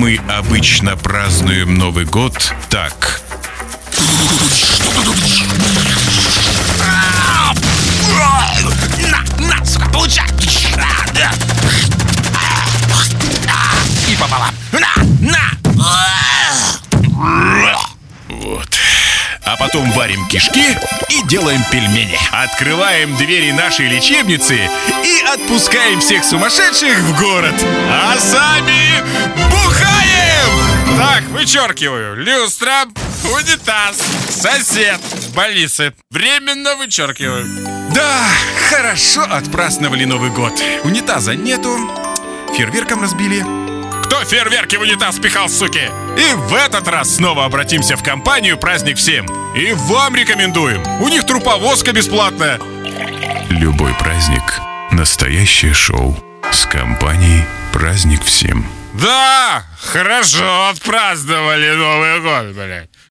Мы обычно празднуем Новый год так. На, сука, получай! И пополам. На! Вот. А потом варим кишки и делаем пельмени. Открываем двери нашей лечебницы и отпускаем всех сумасшедших в город. А сами бухаем! Так, вычеркиваю. Люстра, унитаз, сосед в больнице. Временно вычеркиваю. Да, хорошо отпраздновали Новый год. Унитаза нету, фейерверком разбили. Кто фейерверки в унитаз пихал, суки? И в этот раз снова обратимся в компанию «Праздник всем». И вам рекомендуем. У них труповозка бесплатная. Любой праздник – настоящее шоу. С компанией «Праздник всем». Да, хорошо отпраздновали Новый год, блядь.